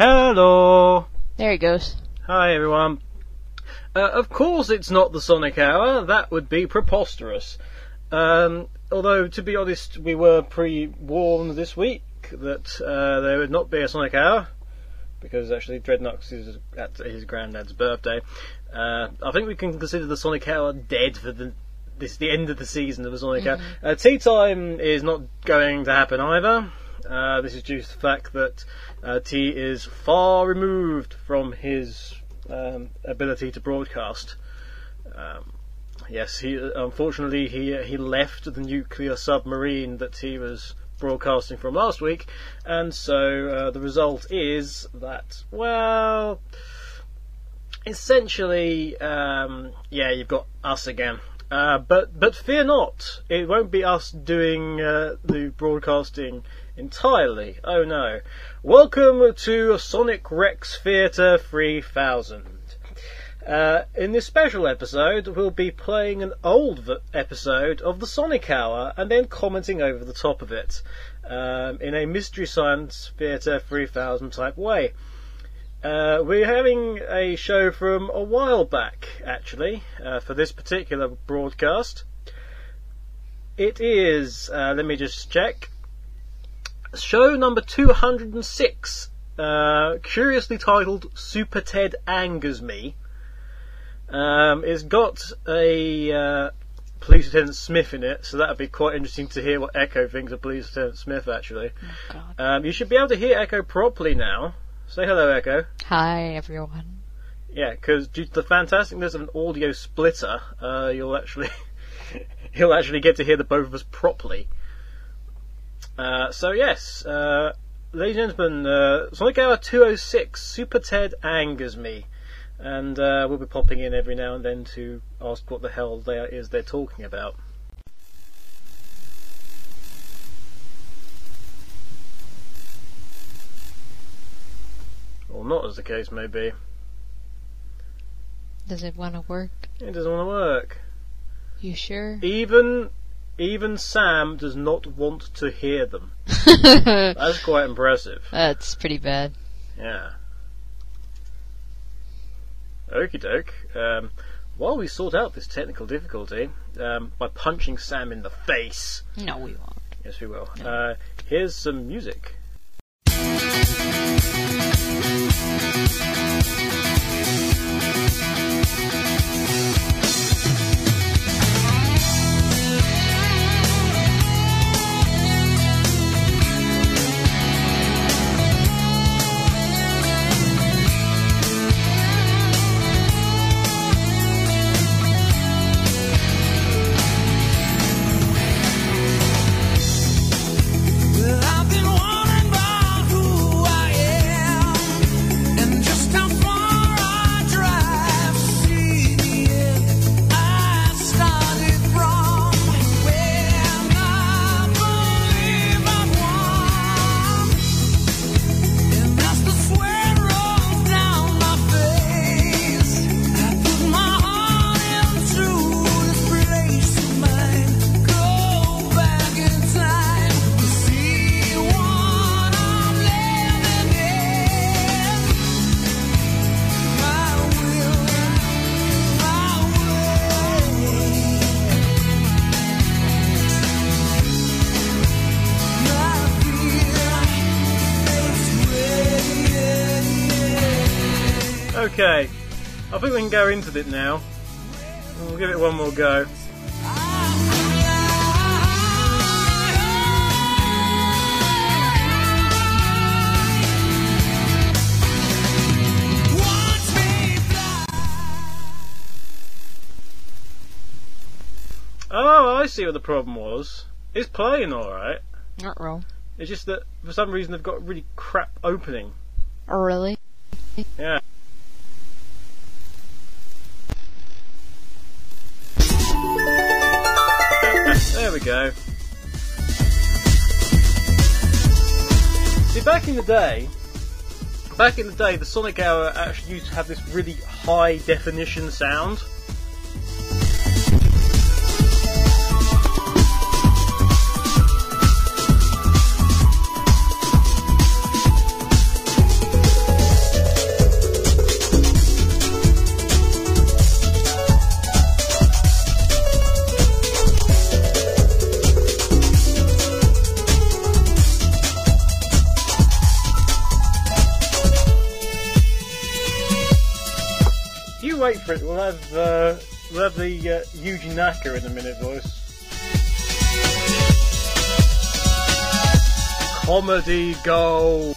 Hello! There he goes. Hi everyone. Of course it's not the Sonic Hour, that would be preposterous. Although, to be honest, we were pre-warned this week that there would not be a Sonic Hour, because actually Dreadnoughts is at his granddad's birthday. I think we can consider the Sonic Hour dead for the end of the season of the Sonic Hour. Tea Time is not going to happen either. This is due to the fact that T is far removed from his ability to broadcast. Yes, he unfortunately he left the nuclear submarine that he was broadcasting from last week, and so the result is that, well, essentially, you've got us again. But fear not, it won't be us doing the broadcasting entirely. Oh no. Welcome to Sonic Rex Theatre 3000. In this special episode, we'll be playing an old episode of the Sonic Hour and then commenting over the top of it in a Mystery Science Theatre 3000 type way. We're having a show from a while back, actually, for this particular broadcast. It is, let me just check, show number 206, curiously titled Super Ted Angers Me. It's got a Police Lieutenant Smith in it, so that'd be quite interesting to hear what Echo thinks of Police Lieutenant Smith, actually. Oh, God. You should be able to hear Echo properly now. Say hello, Echo. Hi, everyone. Yeah, because due to the fantasticness of an audio splitter, you'll actually get to hear the both of us properly. So yes, ladies and gentlemen, Sonic Hour 206, Super Ted Angers Me. And we'll be popping in every now and then to ask what the hell they're talking about. Or not, as the case may be. Does it want to work? It doesn't want to work. You sure? Even Sam does not want to hear them. That's quite impressive. That's pretty bad. Yeah. Okie doke. While we sort out this technical difficulty, by punching Sam in the face. No, we won't. Yes, we will. No. Here's some music. Okay, I think we can go into it now. We'll give it one more go. Oh, I see what the problem was. It's playing alright. Not wrong. It's just that for some reason they've got a really crap opening. Oh, really? Yeah. There we go. See, back in the day, the Sonic Hour actually used to have this really high definition sound. wait for it. We'll have the Yuji Naka in a minute voice. Comedy Gold.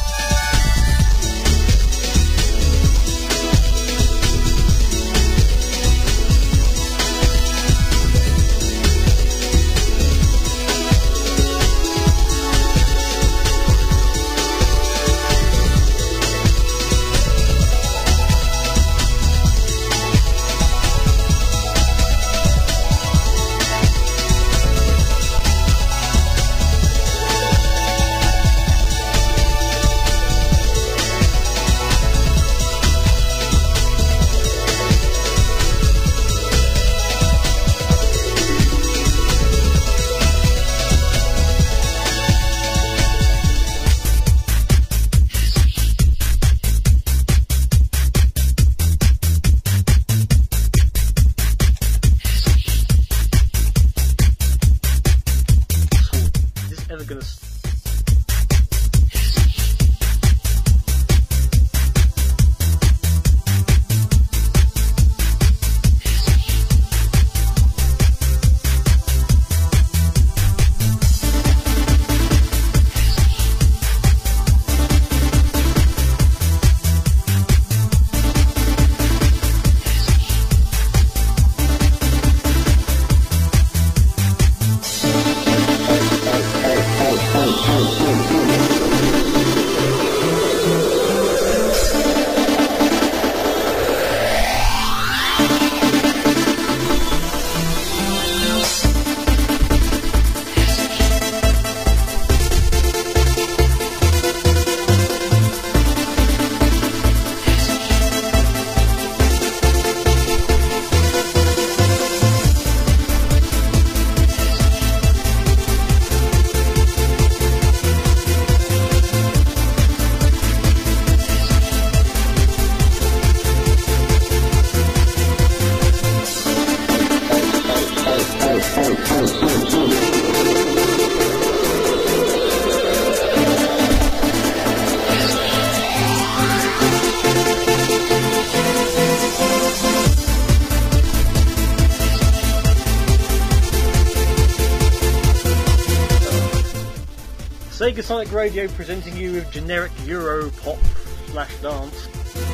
Sega Sonic Radio presenting you with generic Euro pop / dance.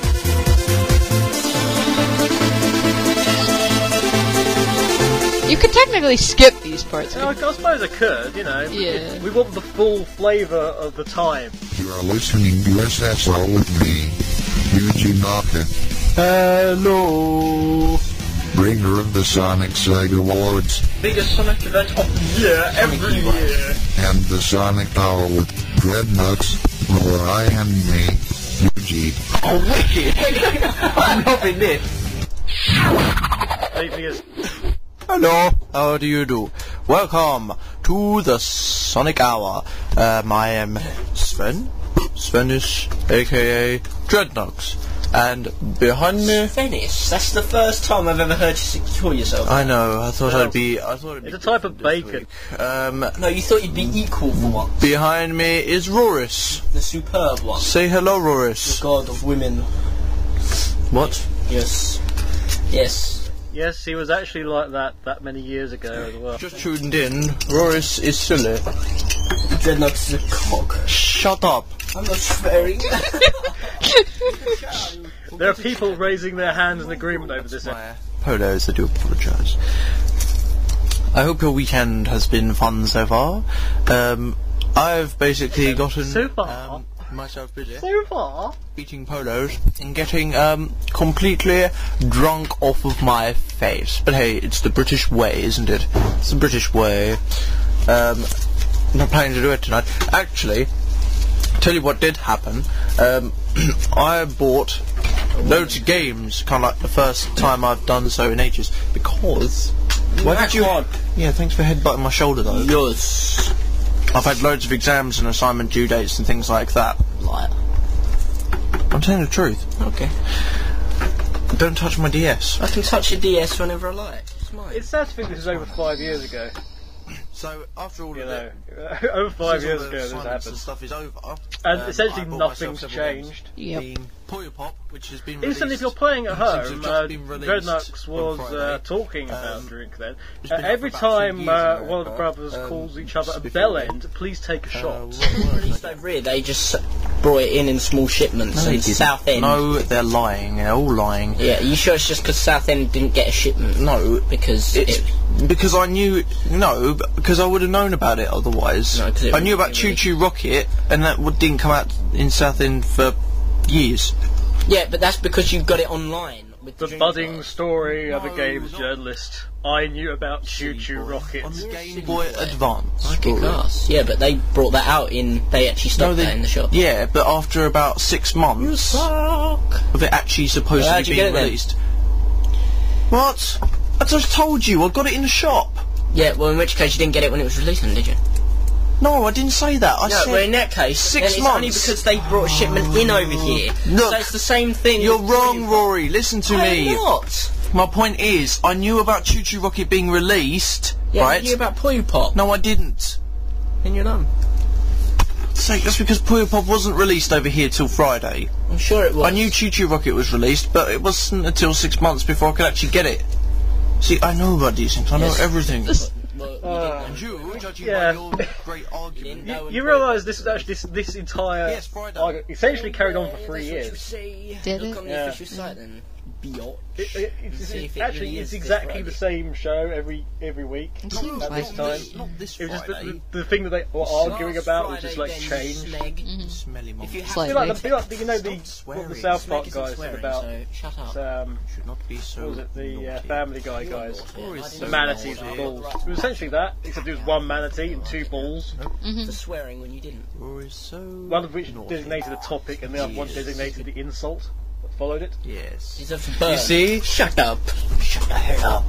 You could technically skip these parts. I suppose I could, you know. Yeah. We want the full flavour of the time. You are listening to SSL with me, Yuji Naka. Hello. Bringer of the Sonic Sega Awards. Biggest Sonic event of the year, every year. And the Sonic Hour with Dreadnuts, Laura and me, Yuji. Oh, wicked! I'm loving this. Hello, how do you do? Welcome to the Sonic Hour. I am Sven. Svenis, aka Dreadnuts. And behind me... Svenis? That's the first time I've ever heard you call yourself. I know, I thought it'd be It's a type of bacon. No, you thought you'd be equal for what? Behind me is Roris. The superb one. Say hello, Roris. The god of women. What? Yes. Yes. Yes, he was actually like that many years ago as well. Just tuned in. Roris is silly. Dreadnuts is a cock. Shut up. I'm not swearing. There are people raising their hands in agreement over this. Polos, I do apologise. I hope your weekend has been fun so far. I've basically gotten So far? myself busy So far? eating polos and getting completely drunk off of my face. But hey, it's the British way, isn't it? It's the British way. I'm not planning to do it tonight. Actually, tell you what did happen. I bought loads of games, kind of like the first time I've done so in ages, because... Why did you... Yeah, thanks for headbutting my shoulder though. Yes. I've had loads of exams and assignment due dates and things like that. Liar. I'm telling the truth. Okay. Don't touch my DS. I can touch your DS whenever I like. It's mine. It's sad to think this is over 5 years ago. So after all You of know, it, over 5 since years all the ago this silence happened. and stuff is over, And I essentially bought nothing's myself several games, changed. Yep. being Puyo Pop, which has been Instantly, if released. you're playing at Seems to home, have just been released Dreadnux on was Friday. talking about Drink then. It's been out Every for about 2 time years in one of the America. brothers calls each other a before bell then. end, please take a shot. Released over here, they just brought it in small shipments. So it's South End. No, they're lying. They're all lying. Yeah, are you sure it's just because South End didn't get a shipment? No, Because it's because I knew. No, because I would have known about it otherwise. No, 'cause it I knew about wouldn't Choo really- Choo Rocket, and that didn't come out in Southend for years. yeah, but that's because you got it online. With The Dreamcast. budding story of a No, games not- journalist. I knew about Choo Choo Rocket. On the Game Silly Boy boy. Advance. Kick story. ass. Yeah, but they brought that out they actually stopped that in the shop. Yeah, but after about 6 months Fuck. of it actually Well, how'd supposedly you get being it then? released. What? I just told you, I got it in the shop. Yeah, well, in which case you didn't get it when it was released, then, did you? No, I didn't say that. I No, said well, in that case, 6 then it's only months. because they brought a shipment in over here. Look, so it's the same thing. you're with wrong, Dreamcast. Rory. Listen to I'm me. not. My point is, I knew about Choo Choo Rocket being released, Yeah, right? you knew about Puyo Pop. No, I didn't. Then you're done. So that's because Puyo Pop wasn't released over here till Friday. I'm sure it was. I knew Choo Choo Rocket was released, but it wasn't until 6 months before I could actually get it. See, I know about these things. I know Yes. everything. Well, And you, judging yeah. by your great argument. No, You realise this is actually this entire Yes, Friday. argument essentially carried on for 3 years. Did Look it? on the Yeah. official site then. Biotch. It's See if it actually really it's is exactly this the same show every week. It seems At like this time. Not this It was just Friday. the thing that they were arguing Last about was just Friday, like then, changed. Smeg. Smelly If monkey. you have Slightly. Be like you know the Stop what the swearing. South Park Smeg isn't guys said swearing, about so shut up. Should not be so. what was it the naughty. Family Guy guys. Rory is The so manatees naughty. and balls. It was essentially that, except it was one manatee and 2 balls, For swearing when you didn't. Rory is so. one of which naughty. designated a topic and the other one designated the insult that followed it. Yes. Deserves a burn. You see? Shut up. Shut the hell up.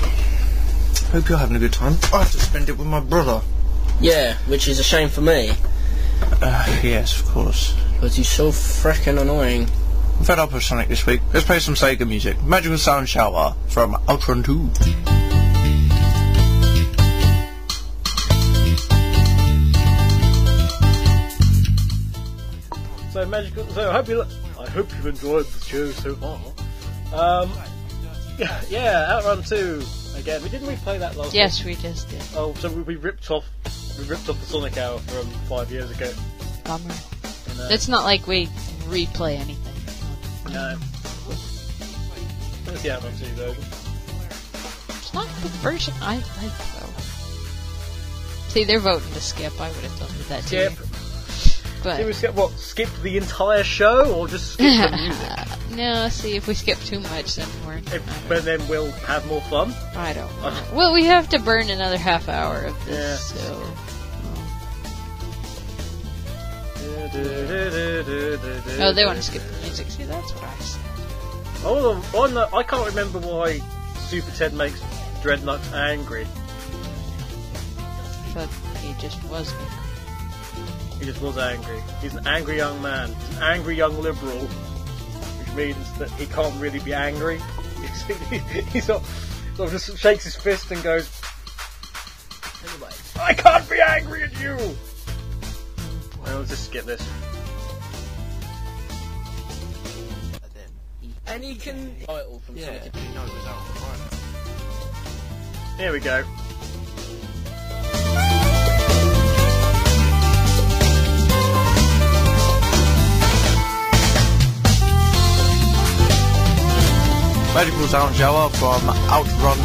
Hope you're having a good time. I have to spend it with my brother. Yeah, which is a shame for me. Yes, of course. Because he's so frickin' annoying. I'm fed up with Sonic this week. Let's play some Sega music. Magical Sound Shower from Outrun 2. So magical. So I hope you've enjoyed the show so far. Yeah, Outrun 2 again. We didn't play that last. Yes, we just did. Week? Oh, so we ripped off the Sonic Hour from 5 years ago. Bummer. And, It's not like we replay anything. no. That's the Outrun 2 version. It's not the version I like, though. See, they're voting to skip. I would have done that too. Skip. But Did we skip the entire show or just skip the music? no, see, if we skip too much, then But then we'll have more fun. I don't know. Well, we have to burn another half hour of this, Yeah. so. Oh, they want to skip the music. See, that's what I said. I can't remember why Super Ted makes Dreadnought angry. But he just was angry. He just was angry. He's an angry young man. He's an angry young liberal, which means that he can't really be angry. He sort of just shakes his fist and goes, Anyway. I can't be angry at you! Well, let's just skip this. And he can... Title from Yeah, Sonic you know it was out on Friday. Here we go. Magical Sound Shower from Outrun 2.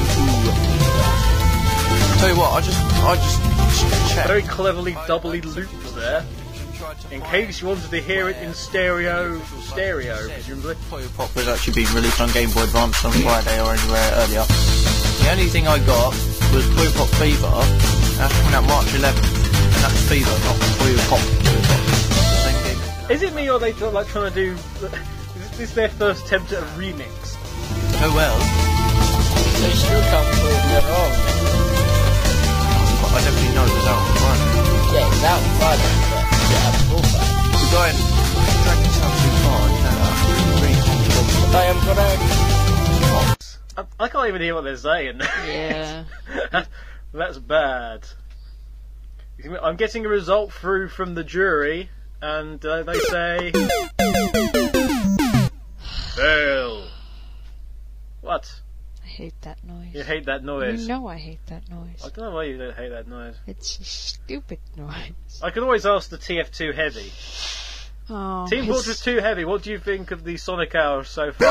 Tell you what, I just checked. Very cleverly doubly looped there. In case you wanted to hear it in stereo, presumably. Puyo Pop was actually being released on Game Boy Advance on Friday or anywhere earlier. The only thing I got was Puyo Pop Fever, and that's coming out March 11th, and that's Fever, not Puyo Pop. Same game. Is it me or are they like trying to do... Is this their first attempt at a remix? Oh well, So you still can't prove they're wrong. but I definitely know it was out on Friday. Yeah, it's out on Friday, but yeah, out before Friday. The guy in Dragon Sound too far, you know that. I am correct. I can't even hear what they're saying. Yeah. That's bad. I'm getting a result through from the jury, and they say fail. What? I hate that noise. You hate that noise? You know I hate that noise. I don't know why you don't hate that noise. It's a stupid noise. I can always ask the TF2 Heavy. Oh, Team his- Fortress 2 Heavy, what do you think of the Sonic Hour so far?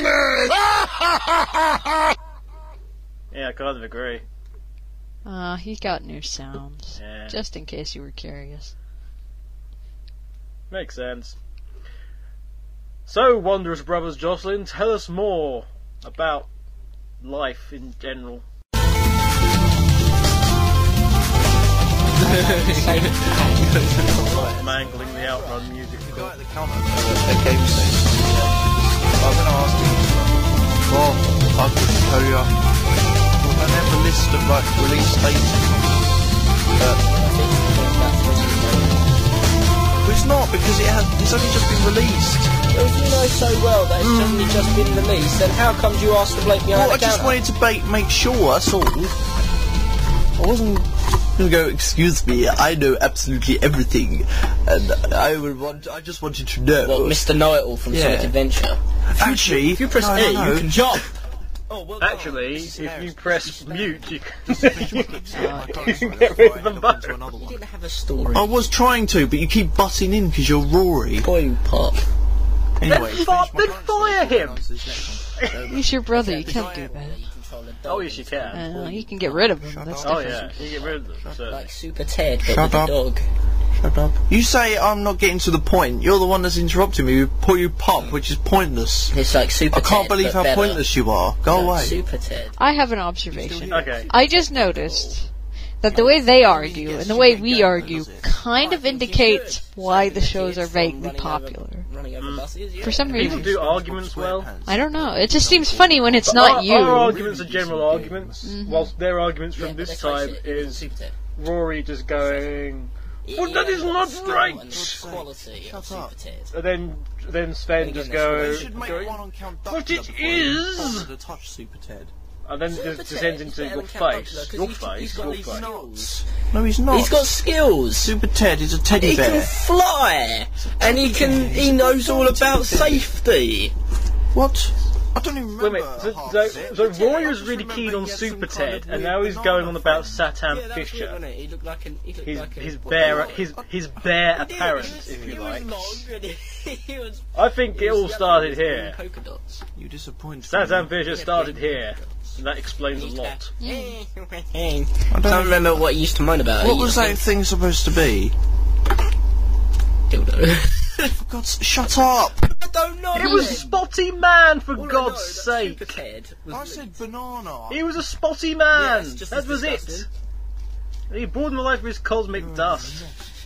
Yeah, I kind of agree. He got new sounds. Yeah. Just in case you were curious. Makes sense. So, Wondrous Brothers Jocelyn, tell us more about life in general. Mangling the Outrun music. The guy at the counter at Game Station. I'm going to ask him. Well, I couldn't tell you. I have a list of like release dates. But it's not because it's only just been released. Well, if you know so well that it's only just been released, then how come you asked the bloke behind Well, I the just counter? wanted to make sure, that's all. I wasn't going to go, excuse me, I know absolutely everything. And I just wanted to know. What, Mr. Know-It-all from Yeah. Sonic Adventure? Actually, If you press no, A, no. you can jump! Oh, well done. Actually, This is if you hilarious. press mute, you can, You can get rid of the button. You didn't have a story. I was trying to, but you keep butting in because you're Rory. Boy, pop. Anyway, Then fire him! He's your brother, you can't do that. Oh, yes, you can. You can get rid of him, that's Oh, different. yeah, you get rid of them, certainly. Like Super Ted, but Shut with a up. dog. Shut up. You say I'm not getting to the point. You're the one that's interrupting me with pull you pop, which is pointless. It's like Super I Ted, can't believe but how better. pointless you are. Go Like away. Super Ted. I have an observation. Okay. I just noticed that the way they argue and the way we argue kind of indicates why the shows are vaguely popular. For some People reason. do arguments well. I don't know. It just seems funny when it's not Our you. arguments are general arguments, whilst their arguments from this time is Super Ted. Rory just going, well, that is not right! Quality of Super Ted. And then Sven just goes, But it is! To touch Super Ted. and then Super just descends Ted is into better your than Count face. Buckler, Your 'cause face, he's got your these face. skills. No, he's not. He's got skills. Super Ted is a teddy He can bear. fly, and he knows all about safety. What? I don't even Wait a remember. minute, half so of it. Rory was really keen on Super Ted, and now he's going on about Satan Yeah, that was it, Fisher. wasn't it? He looked like an. He looked like His a, bare apparent, if you He like. was long, and he was. I think it all started he was here. Polka dots. You disappointed Satan me. Fisher started here, and that explains a lot. I I don't don't remember what he used to moan about. What was that thing supposed to be? Dildo. For God's shut up! I don't know. It was Spotty Man, for All I know God's is that sake! Super Ted was I said banana. He was a spotty Yeah, man! it's just That as was it! disgusting. He bored my life with his cosmic dust.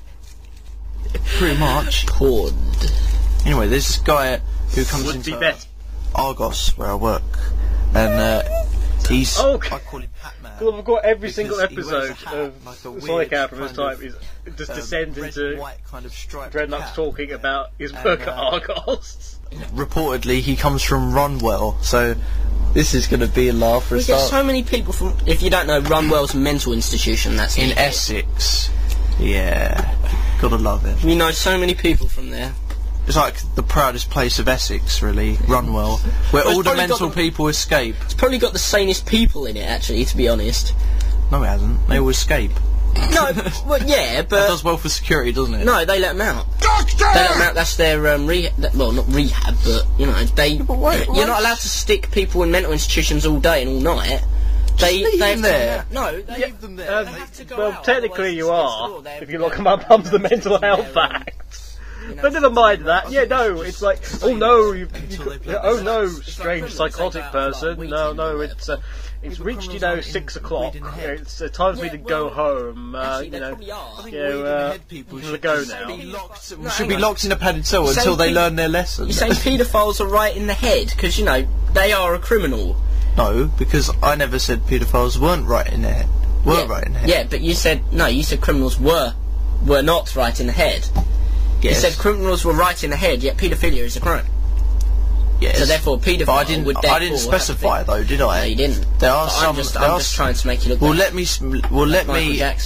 Pretty much. Pord. Anyway, there's this guy who comes Would into be better. Argos, where I work, and he's. Oh, I call him Hat-Man. Well, I've got every Because single he wears a episode hat, of like a Sonic weird Hour from this kind time of, is just descends red into and white kind of striped Dreadnought's cap. talking about his And, work at Argos. Reportedly, he comes from Runwell, so this is going to be a laugh for a We get start. so many people from. If you don't know, Runwell's a mental institution. That's In it. Essex. Yeah. Gotta love it. We know so many people from there. It's like the proudest place of Essex, really, Runwell, where Well, it's all the probably got mental the- people escape. It's probably got the sanest people in it, actually, to be honest. No, it hasn't. They all escape. No, well, yeah, That but does well for security, doesn't it? no, they let them out. They let them out. That's their rehab. Well, not rehab, but you know, they. but wait, you're not allowed to stick people in mental institutions all day and all night. They leave they them have to- there. No, they Leave them there. they have to go Well, out, technically otherwise you it's against the are, law. They have if you to look go them up under the Mental their, Health Act. you know, But never mind that. Yeah, no, it's like, oh no, Until they play oh the no, sex. strange psychotic person. No, no, it's reached, 6 o'clock. It's time for me to go home. Actually, You they know, probably are. I think Yeah, weed-in-the-head people we'll should go just now. be locked, No, should hang be on. locked in a padded cell You're until they saying learn their lesson. You're saying paedophiles are right in the head because you know they are a criminal. No, because I never said paedophiles weren't right in their head. Were right in the head. Yeah, but you said no. You said criminals were not right in the head. You Yes. said criminals were right in the head, yet paedophilia is a crime. Yes. So therefore, paedophile But I didn't. would I therefore didn't have to specify though, did I? No, you didn't. There are But some. I'm there are just trying to make you look. Well, like let me. Well, let Michael me. Jackson.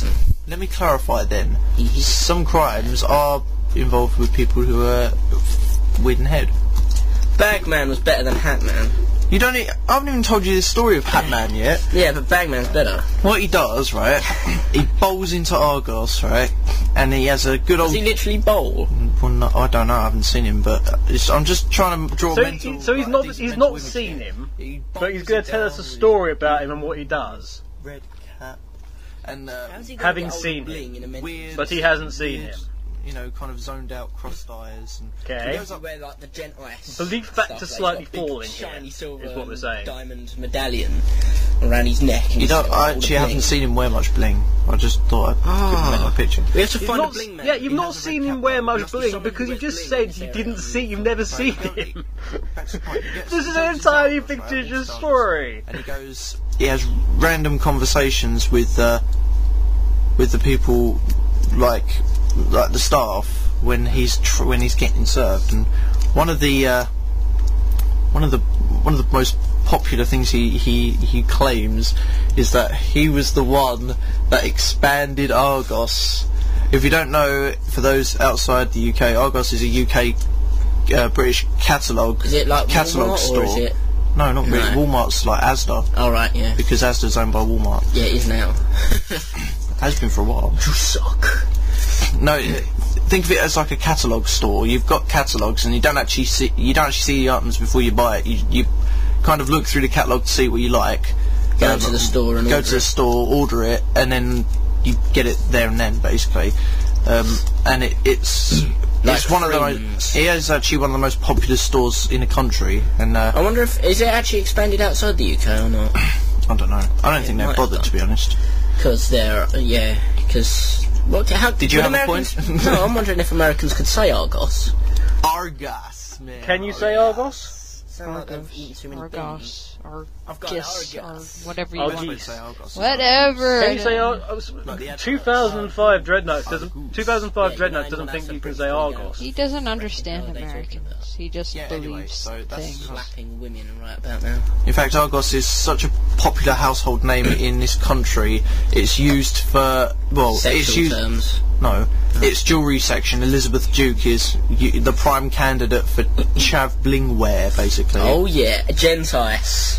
let me clarify then. Some crimes are involved with people who are weird in head. Bagman was better than Hatman. I haven't even told you the story of Hatman yet. Yeah, but Bagman's better. What he does, right, he bowls into Argos, right, and he has a good old... Does he literally bowl? Well, no, I don't know, I haven't seen him, but I'm just trying to draw mental... So he's not seen him, but he's going to tell us a story about him and what he does. Red cat. And, having seen him, but he hasn't seen him. You know, kind of zoned out, crossed eyes. Okay. He goes up where, like, the gent ice. Belief factor stuff, slightly like, big falling here, shiny silver is what we're saying. Diamond medallion around his neck. And I actually haven't seen him wear much bling. I just thought I'd make my picture. We have to find a bling man. Yeah, you've not seen him wear much bling because you just said you've never seen him. This is an entirely fictitious story. And he has random conversations with the people, like the staff when he's getting served, and one of the most popular things he claims is that he was the one that expanded Argos. If you don't know, for those outside the UK, Argos is a UK British catalogue. Is it like catalogue Walmart, store? Or is it? No, not really. Walmart's like Asda. Oh right, yeah. Because Asda's owned by Walmart. Yeah, it is now. Has been for a while. You suck. No, think of it as like a catalogue store. You've got catalogues, and you don't actually see the items before you buy it. You kind of look through the catalogue to see what you like. Go to the store and go to the store, order it, and then you get it there and then, basically. And it's one of the most. It is actually one of the most popular stores in the country. And I wonder is it actually expanded outside the UK or not? I don't know. I don't think they're bothered, to be honest. Because how did you have a point? No, I'm wondering if Americans could say Argos. Argos, man. Can you say Argos? Sound like they've eaten too many beans. Argos, or whatever you Argos. want. Whatever. Can you say 2005 Dreadnoughts doesn't. 2005 Dreadnoughts doesn't think you can say Argos. He doesn't understand Americans. He just believes things. Slapping women right about now. In fact, Argos is such a popular household name in this country. It's used for sexual terms. No, its jewellery section. Elizabeth Duke is the prime candidate for chav bling wear, basically. Oh yeah, Gentice.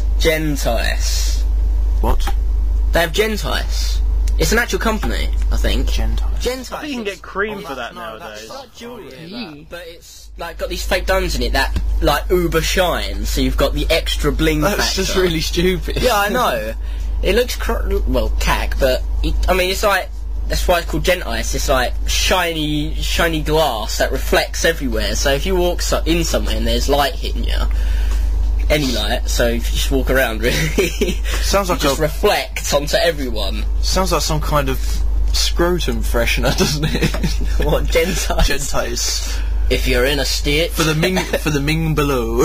What? They have Gentice. It's an actual company, I think. Gentice. I think you can get cream for that nowadays. It's like jewellery, but it's like got these fake diamonds in it that like uber shine, so you've got the extra bling factor. That's just really stupid. Yeah, I know. It looks cack, but it's like. That's why it's called Gentice. It's like shiny glass that reflects everywhere. So if you walk in somewhere and there's light hitting you, any light, so if you just walk around, really, sounds like it just reflects onto everyone. Sounds like some kind of scrotum freshener, doesn't it? What, Gentice? Gentice. If you're in a state for the Ming below.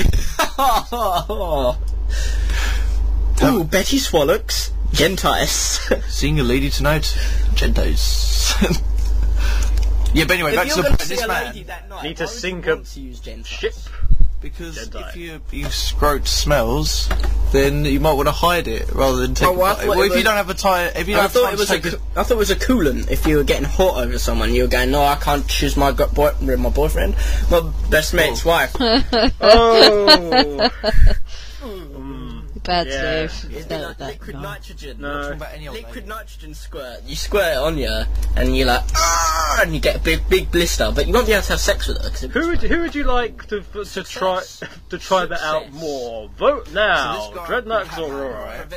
Ooh, Betty Swallocks. Gentice. Seeing a lady tonight, Gentice. Yeah, but anyway, back to the point. This man need to sink a ship. Because if your scrot smells, then you might want to hide it rather than take. If you don't have a tire, if you don't have time to take I thought it was a coolant. If you were getting hot over someone, you were going, "No, I can't choose my boyfriend, my best mate's wife." Oh. Bad Dave. It's like liquid nitrogen. No. Liquid nitrogen squirt. You squirt it on you, and you're like, and you get a big blister. But you won't be able to have sex with her. Who would you like to try that out more? Vote now. Dreadnoughts or Aurora?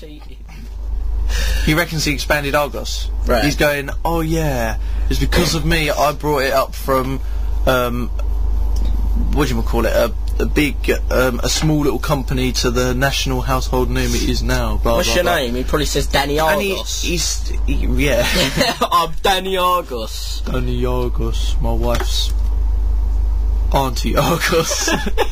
He reckons he expanded Argos. Right. He's going, oh yeah, it's because of me. I brought it up from, what do you call it? A small little company to the national household name it is now. Blah, What's blah, your blah. name? He probably says Danny Argos. Yeah. I'm Danny Argos. Danny Argos, my wife's Auntie Argos.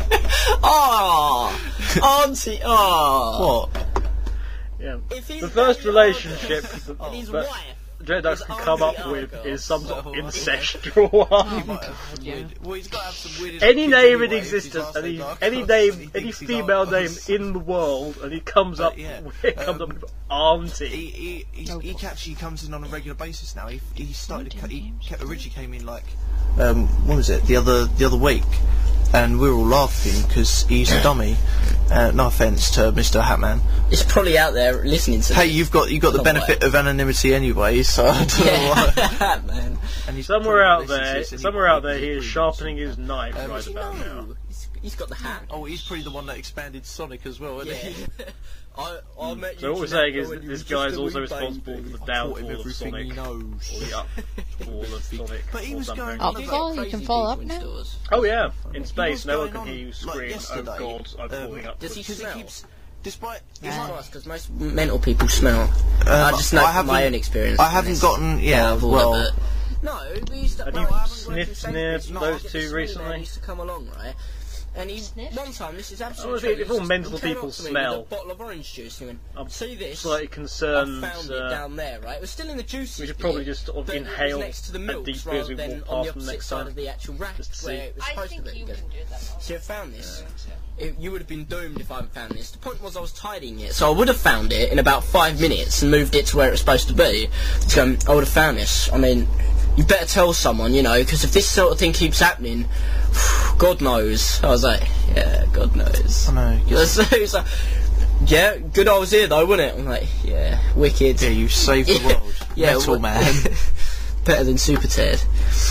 Auntie. What? Yeah. The first relationship. And his wife. Dreadnoughts can come up with is some sort of Well, ancestral He one. might have some yeah. weird. Well, he's got to have some weird. Any kids name in anyway, existence, if he any asks name, Argos, he any thinks he's female name Argos. in the world, and he comes up, yeah, it comes up with Auntie. He actually comes in on a regular basis now. He started. He originally came in like what was it the other week, and we were all laughing because he's a dummy. No offence to Mr. Hatman. It's probably out there listening to Hey, this. you've got the benefit of anonymity anyway, so I don't know why. Yeah, man. And he's Somewhere out probably there, listens to this somewhere out anyway, there, he is he's sharpening his knife right Does he about now. know? He's got the hat. Oh, he's probably the one that expanded Sonic as well, isn't Yeah. he? I met So what we're saying is that this guy is also responsible for the Taught him downfall of everything he Sonic, knows. or the upfall of Sonic, But he or was something. going- Up You fall? get You crazy can fall people up in now? stores. Oh yeah, in He space, was no one going can on, hear you like, scream, yesterday, "Oh God, I'm falling up." Does he Because smell? he keeps, despite Because most mental people smell. I just know from my own experience. I haven't gotten I've all well. of it. No, we used to. Have no, you I haven't sniffed worked in near Sainsbury's. No, those I get two the small recently? man used to come along, right? And he Sniffed? one time, this is Oh, absolutely if all mental people With smell. a bottle of orange juice. He went, I'm see this? Slightly I concerned. found it down there, right? It was still in the juices. We should probably just sort of but inhale it was next to the as milks deeply as rather we than walk on the past them opposite next side time. of the actual rack Just to where see. it was I supposed think to be. you He goes, can do that. see, I found this. You would have been doomed if I hadn't found this. The point was I was tidying it, so I would have found it in about 5 minutes and moved it to where it was supposed to be. So I would have found this. I mean, you better tell someone, you know, because if this sort of thing keeps happening, God knows. I was like, yeah, God knows. I know. So he was like, yeah, good I was here though, wasn't it? I'm like, yeah, wicked. Yeah, you saved the world. Yeah, Metal Man. Better than Super Ted.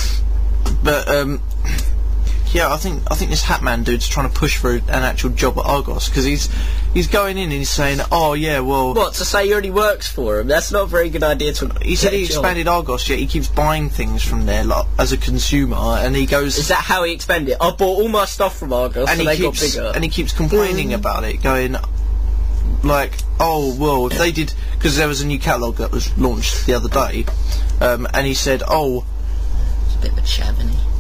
But yeah, I think this Hatman dude's trying to push for an actual job at Argos because he's going in and he's saying, oh yeah, well. What, to say he already works for him? That's not a very good idea to. He said he get a job. expanded Argos, yet he keeps buying things from there, like as a consumer, and he goes. Is that how he expanded? I bought all my stuff from Argos and and they he got keeps bigger. and he keeps complaining about it, going like, oh well, if they did, because there was a new catalogue that was launched the other day, and he said, oh, It's a bit of a chav, isn't he?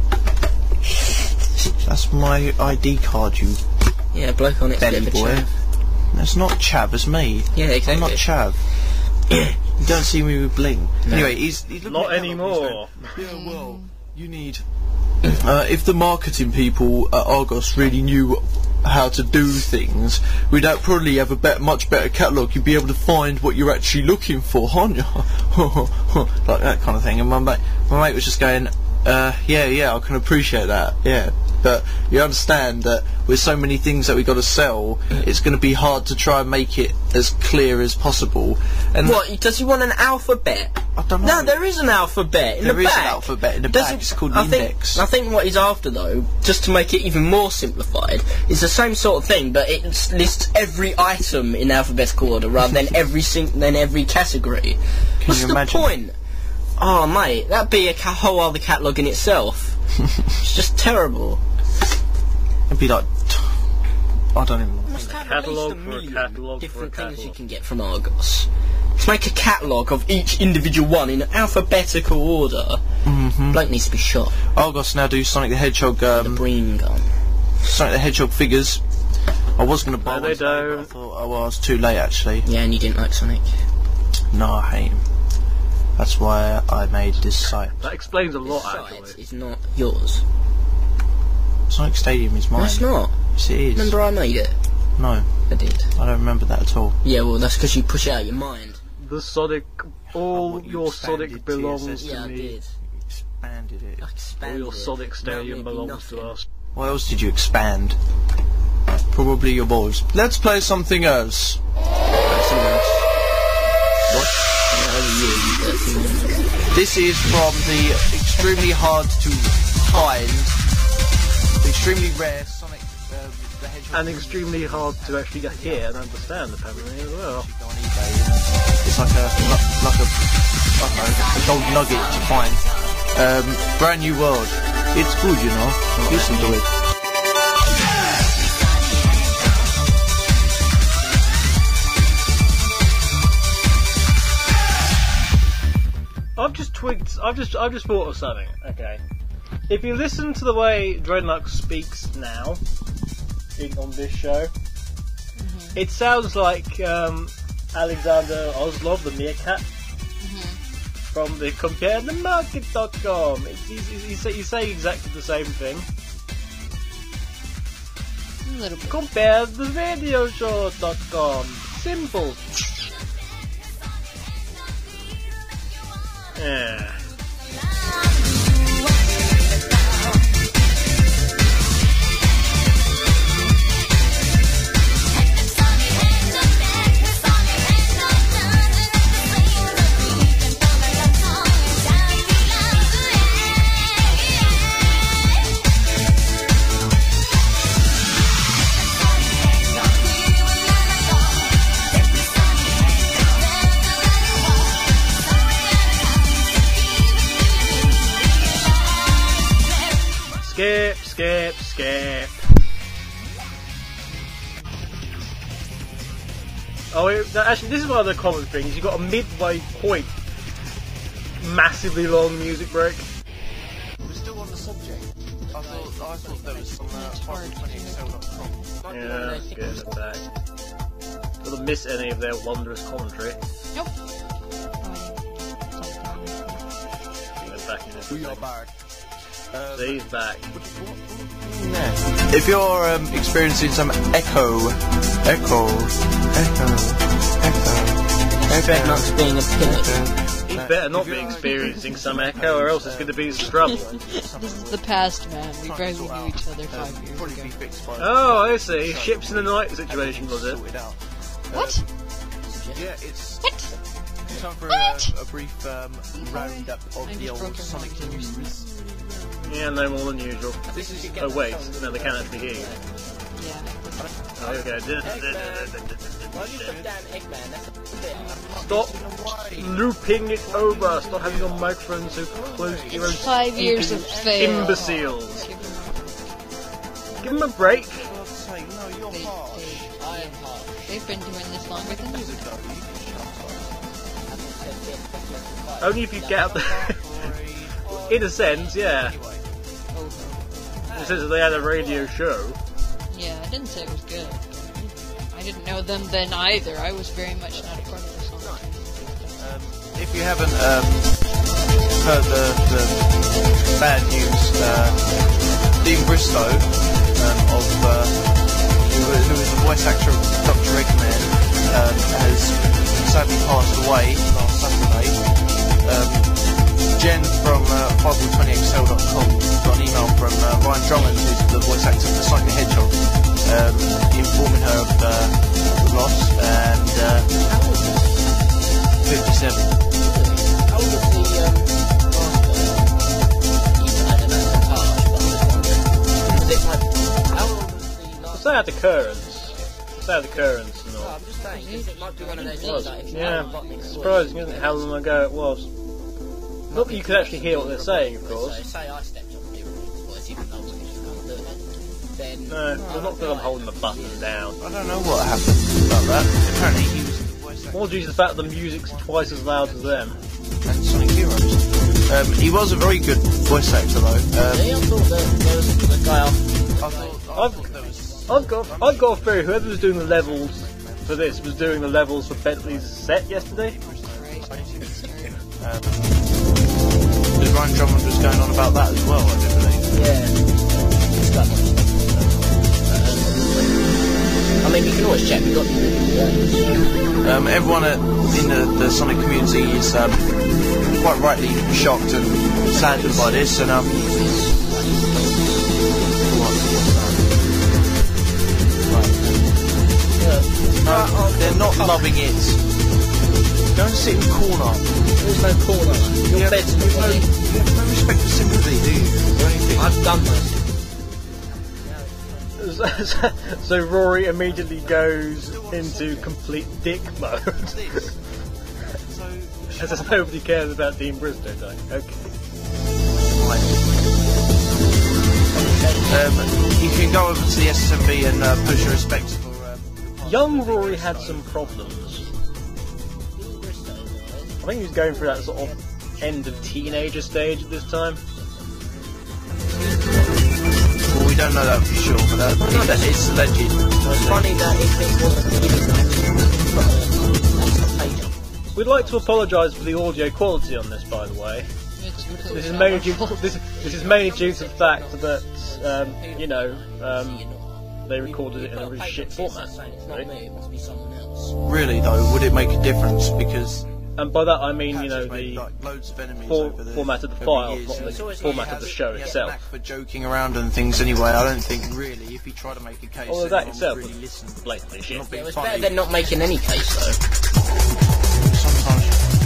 that's my ID card, you Yeah, bloke on it's a bit belly of a boy. chav. That's not chav, it's me. Yeah, I'm exactly. not chav. You don't see me with bling. Anyway, he's looking Not at the catalogue and he's anymore. going, yeah, well, you need. If the marketing people at Argos really knew how to do things, we'd probably have a much better catalogue. You'd be able to find what you're actually looking for, aren't you? Like that kind of thing. And my mate was just going, yeah, I can appreciate that, yeah. But you understand that with so many things that we got to sell, it's going to be hard to try and make it as clear as possible. And What, does he want an alphabet? I don't know. No, there is an alphabet in There the is back. an alphabet in the Does back. it- It's called the I think- index. I think what he's after, though, just to make it even more simplified, is the same sort of thing, but it lists every item in alphabetical order rather than every category. What's you the imagine? point? Oh, mate, that'd be a whole other catalogue in itself. It's just terrible. It'd be like, I don't even know. Must have catalogue at least for a million catalogue different for a things you catalogue. can get from Argos. To make a catalogue of each individual one in alphabetical order, bloke needs to be shot. Argos now do Sonic the Hedgehog, The Bream gun. Sonic the Hedgehog figures. I was going to buy No, they one today, but I don't. thought, oh well, it's too late actually. Yeah, and you didn't like Sonic. No, I hate him. That's why I made this site. That explains a lot, This actually. site is not yours. Sonic Stadium is mine. No, it's not. Yes, it is. Remember I made it? No, I did. I don't remember that at all. Yeah, well, that's because you push it out of your mind. The Sonic, all what, you your expanded Sonic belongs TSS? to Yeah, I me. did. Expanded it. I All expanded your it. Sonic Now Stadium it'd be belongs to nothing. us. What else did you expand? Probably your balls. Let's play something else. This is from the extremely hard to find, extremely rare Sonic the Hedgehog. And extremely hard to actually get hear and understand, apparently, as well. Go on eBay and it's like a I don't know, a gold nugget to find. Brand new world. It's good, you know. Listen to it. I've just thought of something. Okay, if you listen to the way Dreadnought speaks now on this show, it sounds like Alexander Oslov, the meerkat. from the comparethemarket.com. You say exactly the same thing. A little bit. Comparethevideoshow.com. Simple. Yeah. Skip. Oh, actually, this is one of the common things. You've got a midway point, massively long music break. We're still on the subject. I thought there was some 520excel.com. Yeah, good at that. Don't miss any of their wondrous commentary. Nope. We are back. See, he's back. If you're experiencing some echo. Fred Knox being a pimp. He better not be experiencing some echo, or else it's going to be some trouble. This is the past, man. We barely knew each other 5 years ago. Oh, I see. Ships in the night situation, was it? What? Yeah, it's What? time for a brief roundup of the old Sonic news. Yeah, no more than usual. This is Oh wait, no, they can't actually hear you. Yeah. Oh, okay. Why have you put down Eggman? That's a bit. Stop looping it over. Stop having your microphone so close to your own 5 years of fail. imbeciles. Give them a break. God's sake, no, you're harsh. I am hard. They've been doing this longer than you. Only if you get up there. In a sense, yeah. It says that they had a radio show. Yeah, I didn't say it was good. I didn't know them then either. I was very much not a part of the song. If you haven't heard the bad news, Dean Bristow, who is the voice actor of Dr. Eggman, has sadly passed away last Saturday. Jen from 520excel.com got an email from Ryan Drummond, who's the voice actor for Sonic the Hedgehog, informing her of the loss, and 57. How old was the Sad occurrence. Sad occurrence and all. I'm just saying, because it might be one of those things like if you Yeah, have a botnik surprising, isn't it, how long ago it was? Not that you could actually hear what they're saying, of So course. say I stepped on the voice, even though I wasn't actually going to do it, then... No, well, not that I'm holding the button down. I don't know what happened about that. Apparently he was the voice actor More due to the fact that the music's twice as loud as them. and Sonic Heroes. He was a very good voice actor though. See, I thought that there was a guy off... I've got a theory. Whoever was doing the levels for this was doing the levels for Bentley's set yesterday. Because Ryan Drummond was going on about that as well, I do believe. Yeah. I mean, you can always check. We've got Everyone in the Sonic community is quite rightly shocked and saddened by this, and they're not loving it. Go and sit in the corner. There's no corner. Your bed's You have no respect for sympathy, do you? Or anything? I've done this. So Rory immediately goes into complete dick mode. As if nobody cares about Dean Bristow dying. Okay. You can go over to the SSMB and push your respects for... Young Rory had some problems. I think he was going through that sort of end of teenager stage at this time. Well, we don't know that for sure, but it's alleged. It's funny that if it wasn't given that's the page. We'd like to apologise for the audio quality on this, by the way. This is mainly due to the fact that they recorded it in a really shit format. Really. Really though, would it make a difference? Because and by that I mean the loads of enemies format of the file, not the format of the show itself. For joking around and things anyway, I don't think really if you try to make a case. Although that itself really was blatantly shit. It was better than not making any case though. Sometimes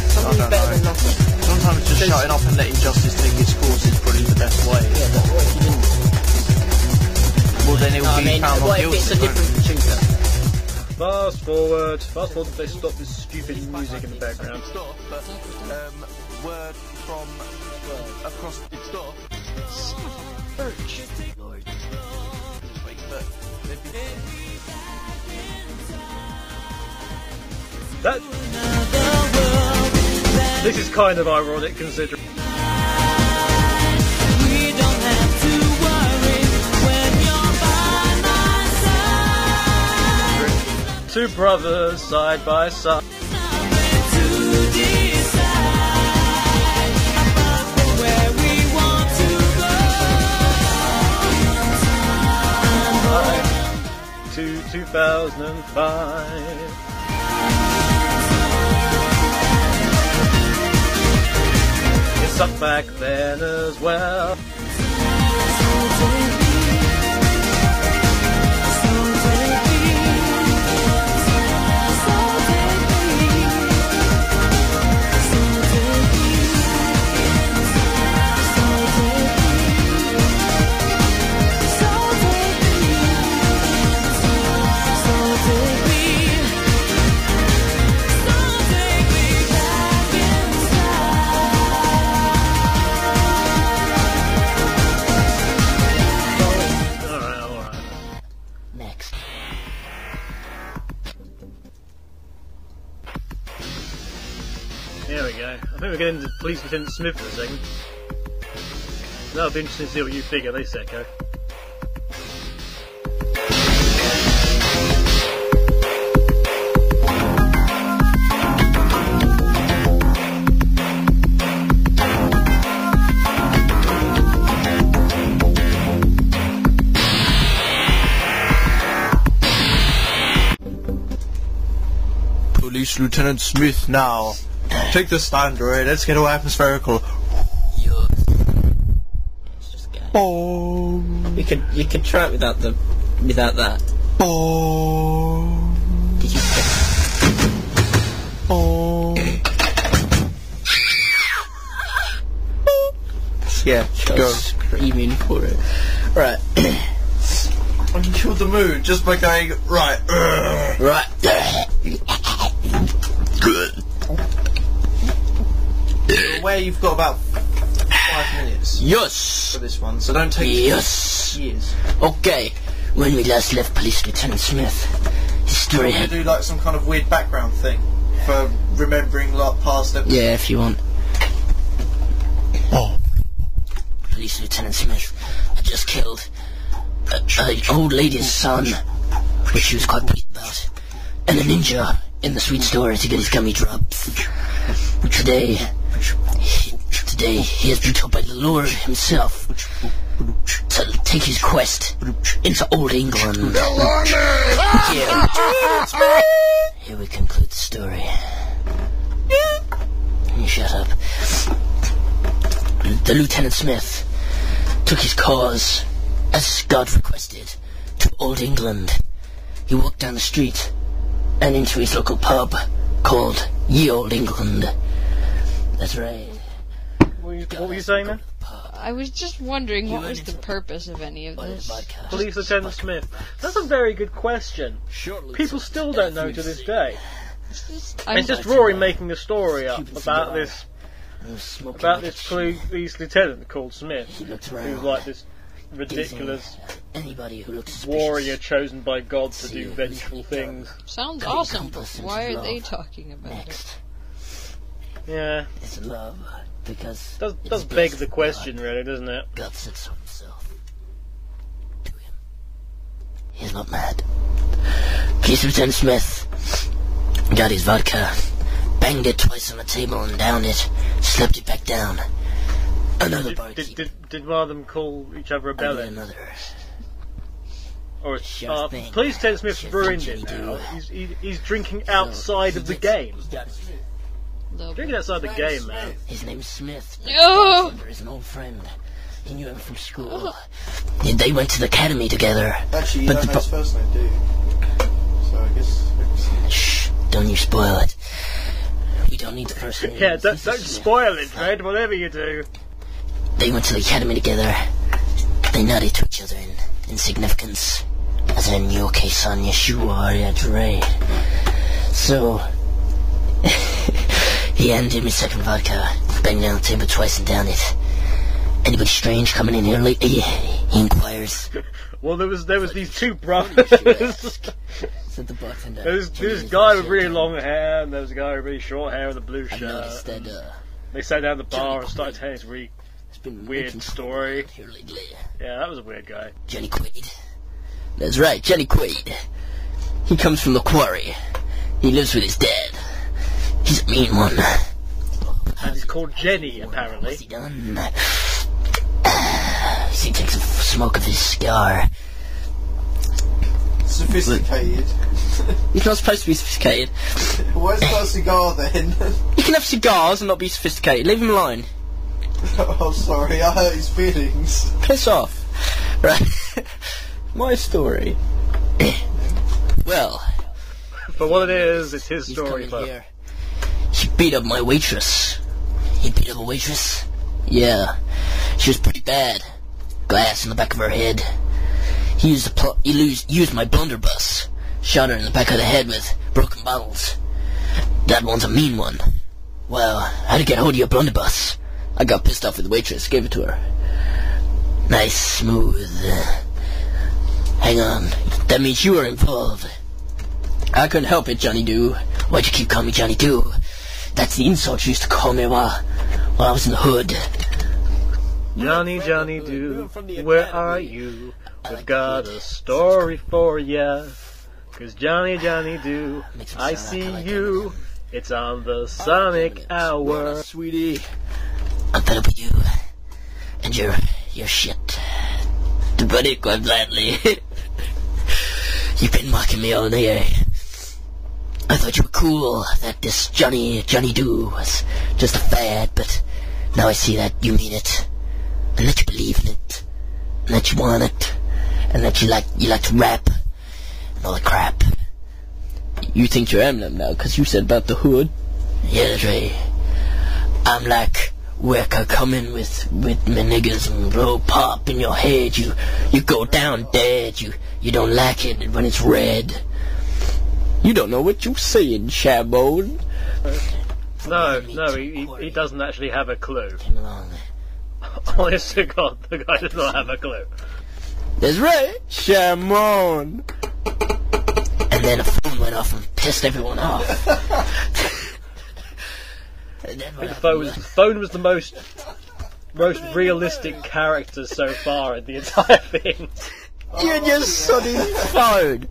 just shutting up and letting justice take its course is probably the best way. Yeah, but what if you didn't? Well, then it will be found what on if it's a different tutor? Fast forward if they stop this stupid music in the background. Stop, but word from across the stop. Birch. Lord. Wait, but This is kind of ironic considering. Two brothers side by side. To 2005. It sucked back then as well. There we go. I think we're getting into Police Lieutenant Smith for a second. That'll be interesting to see what you think of this, Echo. Police Lieutenant Smith now. Take the stand, Roy. Let's get all atmospherical. It's just gay. Oh. You could try it without that. Oh. Did you? Oh. Yeah, go. Screaming for it. Right. I controlled the mood just by going right. Right. Good. Where you've got about 5 minutes. Yes. For this one, so don't take years. Okay. When we last left Police Lieutenant Smith, his story had to do like some kind of weird background thing for remembering like past episodes. Yeah, if you want. Oh. Police Lieutenant Smith had just killed an old lady's son, which she was quite pleased about, and a ninja in the sweet store to get his gummy drops. Today he has been told by the Lord himself to take his quest into Old England. Here we conclude the story. You shut up. The Lieutenant Smith took his cause, as God requested, to Old England. He walked down the street and into his local pub called Ye Old England. That's right. What were you saying then? I was just wondering what was the purpose of any of this. Police Lieutenant Smith. That's a very good question. People still don't know to this day. It's just Rory making a story up about this police lieutenant called Smith, who's like this ridiculous warrior chosen by God to do vengeful things. Sounds awesome, but why are they talking about it? Yeah. It's love, because does beg the question, really, doesn't it? God said so himself. To him. He's not mad. Police Lieutenant Smith got his vodka banged it twice on the table and downed it, slapped it back down. Another barkeep. Did one of them call each other a bellend? Another. Or Sure thing. please tell Smith's Sure ruined thing, it Jimmy now. do. He's drinking outside of the game. Drinking outside the game, man. His name's Smith. No! Bartender is an old friend. He knew him from school. They went to the academy together. Actually, you But don't the know his first name, do you? So I guess... Shh, don't you spoil it. We don't need the first name. Yeah, don't spoil it, Fred, whatever you do. They went to the academy together. They nodded to each other in significance. As in, you okay, son? Yes, you are. That's right. So, he handed me second vodka, banged down the table twice and down it. Anybody strange coming in here lately? He inquires. Well, there was these two brothers. Said the bartender. There was this guy with really long hair, and there was a guy with really short hair with a blue I noticed shirt. that, They sat down at the bar and started telling this really it's been weird making story. here lately. Yeah, that was a weird guy. Johnny Quaid. That's right, Johnny Quaid. He comes from the quarry. He lives with his dad. He's a mean one. And he's called Jenny, apparently. What's he done? He takes a smoke of his cigar. Sophisticated. He's not supposed to be sophisticated. Where's that cigar then? You can have cigars and not be sophisticated. Leave him alone. Oh, sorry, I hurt his feelings. Piss off. Right. My story. Well, For what it is, it's his he's story. coming But here. He beat up my waitress. He beat up a waitress? Yeah. She was pretty bad. Glass in the back of her head. He used my blunderbuss. Shot her in the back of the head with broken bottles. That one's a mean one. Well, how'd you get hold of your blunderbuss? I got pissed off with the waitress, gave it to her. Nice, smooth. Hang on. That means you were involved. I couldn't help it, Johnny Doo. Why'd you keep calling me Johnny Doo? That's the insult you used to call me while I was in the hood. Johnny, Johnny Doo, where are you? We've got a story for ya. 'Cause Johnny, Johnny Doo, I see you. It's on the Sonic Hour. Sweetie. I'm fed up with you. And your shit. To put it quite bluntly. You've been mocking me all day. I thought you were cool, that this Johnny Doo was just a fad, but now I see that you mean it. And that you believe in it. And that you want it. And that you like to rap. And all the crap. You think you're Eminem now, 'cause you said about the hood. Yeah, that's right. I'm like Wicker coming with my niggas and blow pop in your head. You go down dead. You don't like it when it's red. You don't know what you're saying, Shabone. No, he doesn't actually have a clue. Came along. Honest to God, the guy does not have a clue. That's right, Shamon. And then a phone went off and pissed everyone off. And then I think the phone was the most realistic character so far in the entire thing. You're just sonny phone.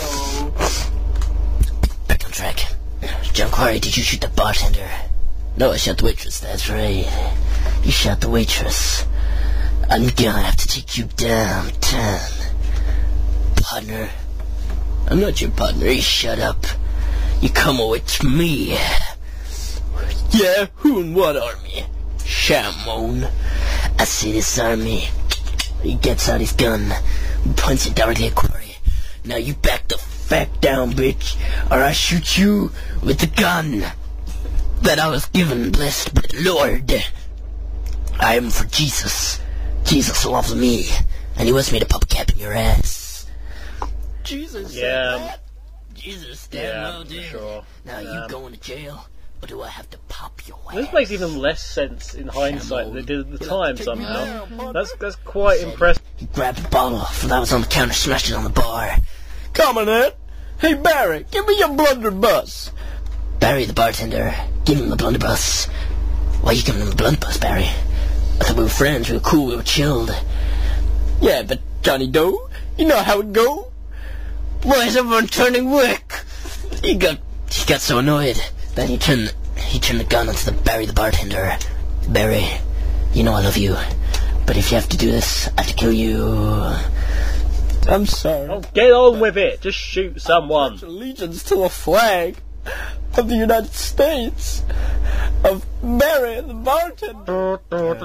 Back on track. John Quarry, did you shoot the bartender? No, I shot the waitress, that's right. You shot the waitress. I'm gonna have to take you downtown. Partner. I'm not your partner, you shut up. You come with me. Yeah, who and what army? Shamon. I see this army. He gets out his gun, points it directly at Quarry. Now you back the fuck down, bitch, or I shoot you with the gun that I was given, blessed by the Lord. I am for Jesus. Jesus loves me, and he wants me to pop a cap in your ass. Jesus said Yeah. that? Jesus, damn Yeah, well, dude. sure. Now you going to jail, or do I have to pop your ass? This makes even less sense in hindsight than it did at the time somehow. That's quite impressive. He grabbed a bottle that was on the counter, smashed it on the bar. Come on, Ed. Hey, Barry, give me your blunderbuss. Barry, the bartender, give him the blunderbuss. Why are you giving him the blunderbuss, Barry? I thought we were friends, we were cool, we were chilled. Yeah, but Johnny Doe, you know how it go. Why is everyone turning wick? He got so annoyed that he turned he turned the gun onto Barry the bartender. Barry, you know I love you, but if you have to do this, I have to kill you. I'm sorry. Oh, get on with it. Just shoot someone. Allegiance to the flag of the United States of Barry the bartender.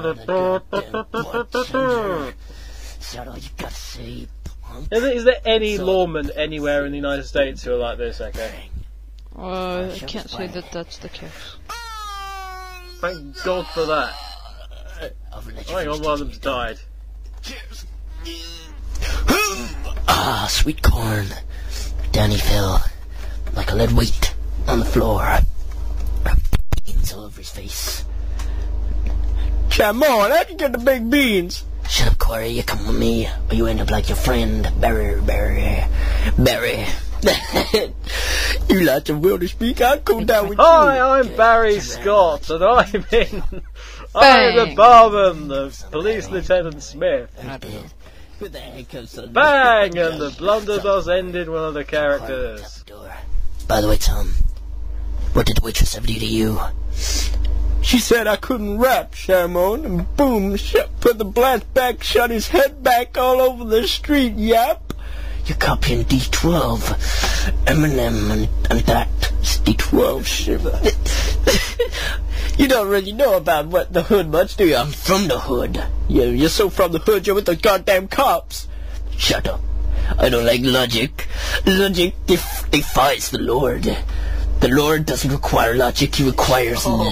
Is that all you gotta say, punk? Is there any lawmen anywhere in the United States who are like this, okay? I can't say that that's the case. Thank God for that. Hang on, one of them's died. Ah, sweet corn. Down he fell, like a lead weight on the floor. Beans all over his face. Come on, how'd you get the big beans? Shut up, Corey, you come with me, or you end up like your friend, Barry. You like to will to speak, I'll come down with you. Hi, I'm Barry Scott, and I'm the barman of Police Lieutenant Smith. Who the heck comes to the Bang! And the blunderbuss ended one of the characters. By the way, Tom, what did the waitress ever do to you? She said I couldn't rap, Shamon, and boom, put the blast back, shot his head back all over the street, yap. You're copying D12, Eminem, and that's D12 shit. You don't really know about what the hood much, do you? I'm from the hood. You're so from the hood, you're with the goddamn cops. Shut up. I don't like logic. Logic defies the Lord. The Lord doesn't require logic, he requires love.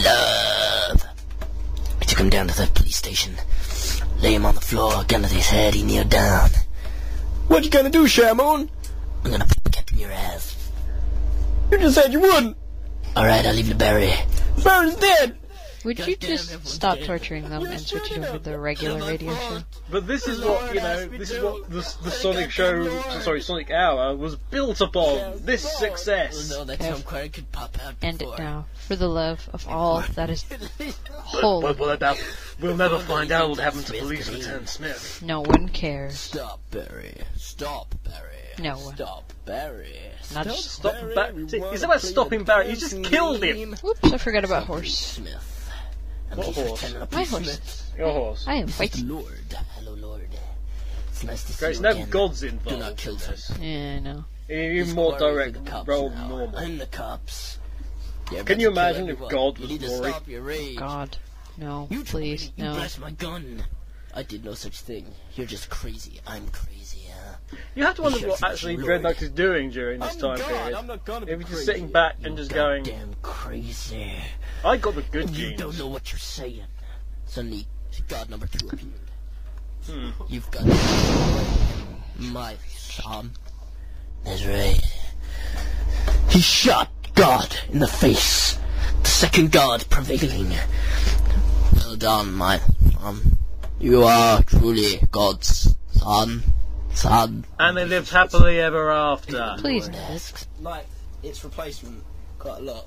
I took him down to the police station. Lay him on the floor, gun to his head, he kneeled down. What you gonna do, Shamon? I'm gonna put the cap in your ass. You just said you wouldn't. Alright, I'll leave you to Barry. Barry's dead! Would you just stop torturing them and switch it over to the regular radio show? But this is what, this is what the Sonic Sonic Hour was built upon. This success. End it now, for the love of all that is whole. We'll never find out what happened to Police Lieutenant Smith. No one cares. Stop, Barry. Stop, Barry. No one. Stop, Barry. Not Stop Barry. It's about stopping Barry. You just killed him. Whoops, I forgot about horse. Smith. What horse? My horse. Your horse. I am fighting. Lord. Hello, Lord. It's nice to see There's you no again. gods Do involved. not kill in them. this. Yeah, no. Even more direct role than normal. I'm the cops. Can you imagine if God was you need to Rory? stop your rage. God. No, You please, You no. blessed my gun. I did no such thing. You're just crazy. I'm crazy, huh? You have to wonder what actually Dreadnought is doing during this time period. If he's just sitting back and just going, Goddamn crazy. I got the good You genes. don't know what you're saying. Suddenly, God number 2 appeared. You've got my son. That's right. He shot God in the face. The second God prevailing. Well done, my son. You are truly God's son. And they lived happily ever after. Please, Ned. Like, its replacement, quite a lot.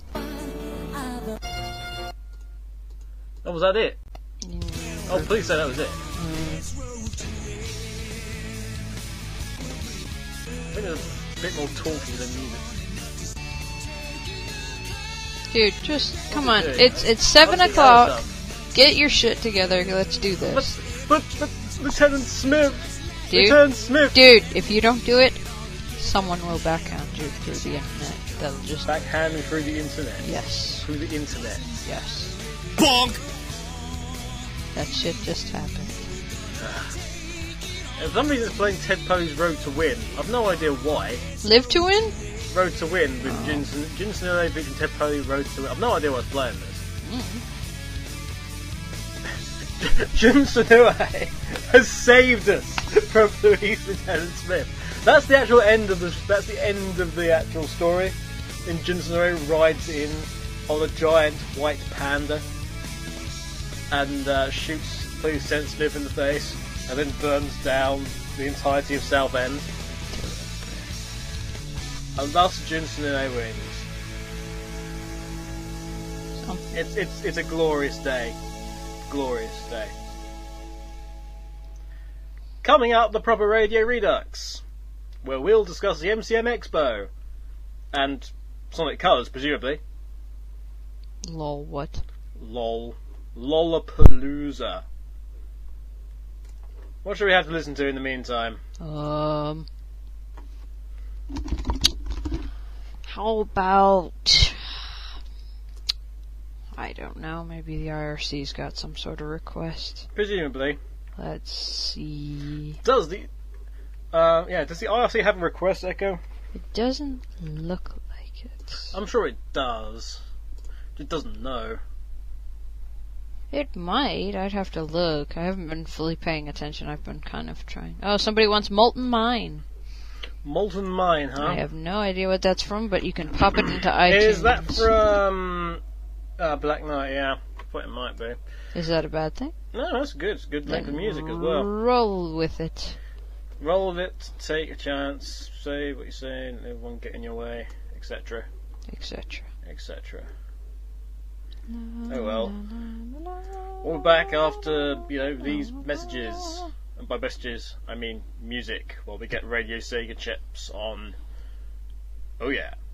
Oh, was that it? Oh, please say that was it. I think there's a bit more talking than music. Dude, just come on. Okay. It's 7 o'clock. Get your shit together. Let's do this. But Lieutenant Smith! Dude, Lieutenant Smith! dude, if you don't do it, someone will backhand you through the internet. That'll just Backhand me through the internet. yes, Through the internet. yes. Bonk! That shit just happened. For some reason it's playing Ted Poe's Road to Win. I've no idea why. Live to win? Road to Win with Jinsen and beating Ted Poe Road to Win. I've no idea why it's playing this. Jinsen has saved us from Police Lieutenant Smith. That's the actual end of the actual story. And Jinsen rides in on a giant white panda and shoots Police Lieutenant Smith in the face, and then burns down the entirety of Southend. And thus Jinsen wins. It's a glorious day. Glorious day. Coming up, the Proper Radio Redux, where we'll discuss the MCM Expo and Sonic Colors, presumably. Lol, what? Lol. Lollapalooza. What should we have to listen to in the meantime? How about... I don't know, maybe the IRC's got some sort of request. Presumably. Let's see... Does the IRC have a request, Echo? It doesn't look like it. I'm sure it does. It doesn't know. It might. I'd have to look. I haven't been fully paying attention. I've been kind of trying. Oh, somebody wants Molten Mine. Molten Mine, huh? I have no idea what that's from, but you can pop it into iTunes. Is that from Black Knight? Yeah, I thought it might be. Is that a bad thing? No, that's good. It's good length of music as well. Roll with it. Roll with it, take a chance, say what you're saying, everyone get in your way, etc. Etc. etc. Oh well. We're back after, these messages. And by messages, I mean music, while we get Radio Sega chips on. Oh yeah.